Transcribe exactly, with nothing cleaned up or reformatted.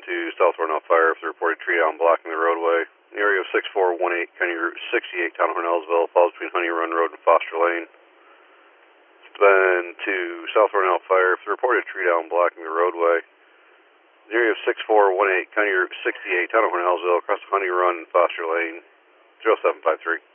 to South Hornell Fire for the reported tree down blocking the roadway. In the area of six four one eight, County Route sixty-eight, Town of Hornellsville, falls between Honey Run Road and Foster Lane. Then to South Hornell Fire for the reported tree down blocking the roadway. In the area of six four one eight, County Route sixty-eight, Town of Hornellsville, across Honey Run and Foster Lane, zero seven five three.